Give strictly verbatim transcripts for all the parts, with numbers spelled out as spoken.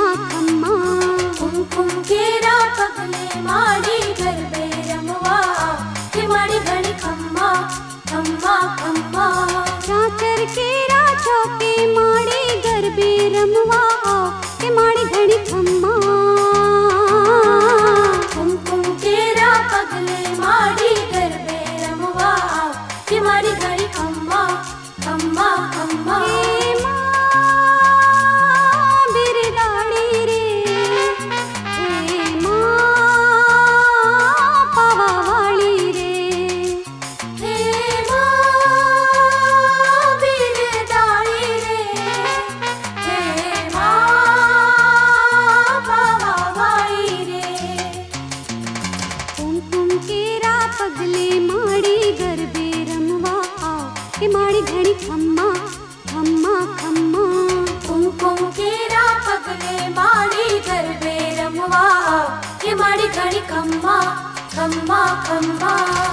खम्मा कुमकुम केरा पगले माड़ी गरबे रमवा के माड़ी घड़ी खम्मा खम्मा खम्मा चाचर केरा चौके माड़ी गरबे रमवा के माड़ी घड़ी खम्मा कुमकुम केरा पगले माड़ी गरबे रमवा के माड़ी घड़ी खम्मा खम्मा खम्मा पगले माड़ी गरबे रमवा के माड़ी घड़ी खम्मा खम्मा खम्मा कुमकुम केरा पगले माड़ी गरबे रमवा के माड़ी घड़ी खम्मा खम्मा खम्मा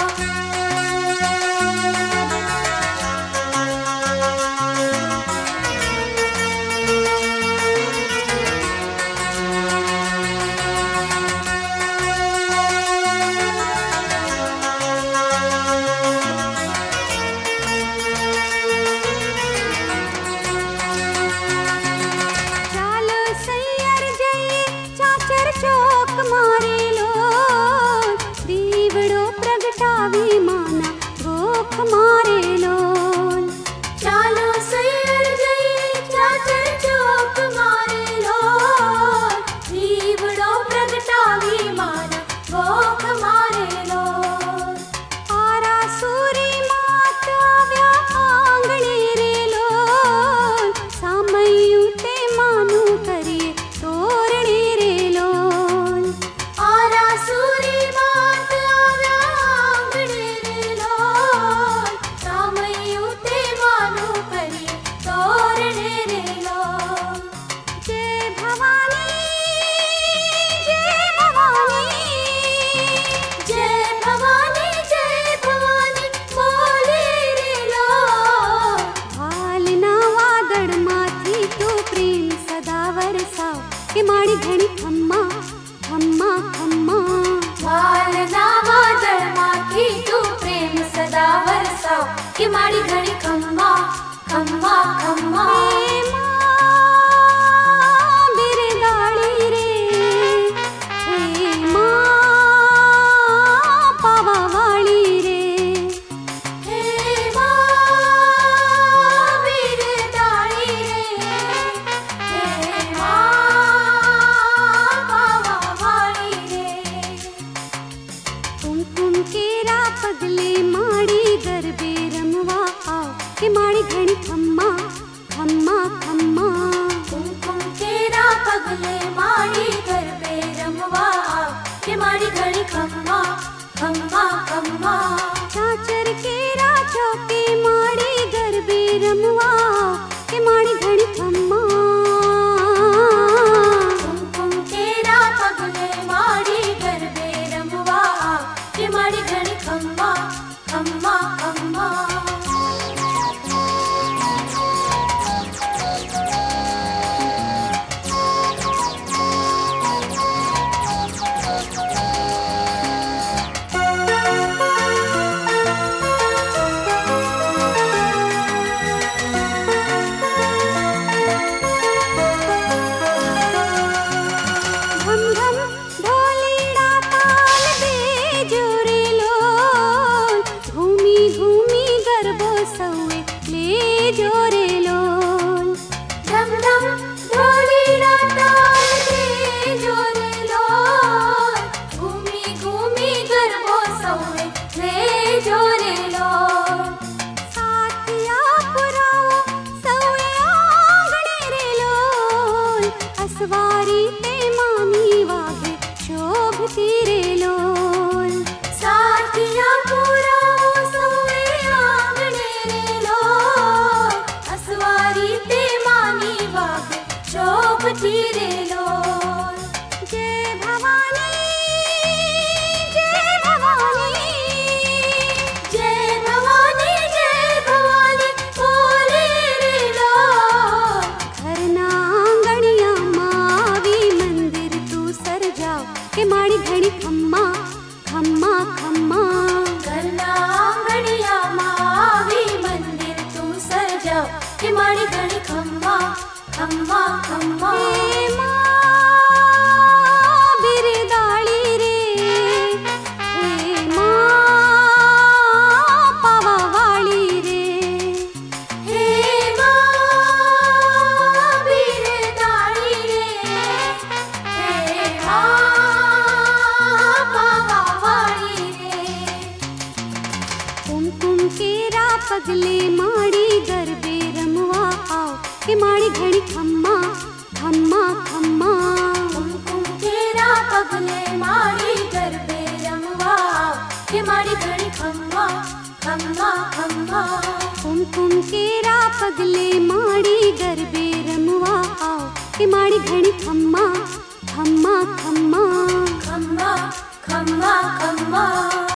चौक मारे लो दीवड़ो प्रगटावी माना गोख मारे लो चालो सैर गई चाचर चौक मारे लो दीवड़ो प्रगटावी माना गोख मारे लो आरा सूरी मात व्या आंगणे रे लो सामयू ते मानू करिए तोरणे रे लो के माड़ी घड़ी खम्मा खम्मा खम्मा वाल नावा दरमा की तू प्रेम सदा बरसाओ के माड़ी घड़ी खम्मा खम्मा खम्मा बिरदाड़ी रे हे माँ पावा वाली रे हे माँ बिरदाड़ी रे हे माँ केरा पगले माड़ी गरबे रमवा के माड़ी घड़ी खम्मा खम्मा खम्मा कुमकुम केरा पगले माड़ी गरबे रमवा के माड़ी घड़ी खम्मा खम्मा खम्मा चाचर केरा चौके माड़ी गरबे रमवा के माड़ी घड़ी खम्मा कुमकुम केरा पगले माड़ी गरबे रमवा के माड़ी घड़ी खम्मा खम्मा खम्मा सवारी ते मानी वागे शोभती रे लोल साथिया पूरा सोए आंगणे रे लोल असवारी ते मानी वागे शोभती रे लोल जय भवानी जय भवानी जय भवानी जय भवानी बोले रे लोल घर ना आंगणिया मावी घणी खम्मा खम्मा खम्मा। घरना आंगणिया मावी मंदिर तू सजा के माड़ी घणी खम्मा खम्मा खम्मा। हे माँ बिरदाळी रे, हे माँ पावावाळी रे, हे माँ बिरदाळी रे, हे माँ पावावाळी रे। कुमकुम केरा पगले माड़ी गरबे रमवा आओ के माड़ी घणी खम्मा खम्मा खम्मा। कुमकुम केरा पगले माड़ी गरबे रमवा के माड़ी घणी खम्मा खम्मा खम्मा। कुमकुम केरा पगले माड़ी गरबे रमवा आओ के माड़ी घणी खम्मा खम्मा खम्मा। खम्मा खम्मा खम्मा।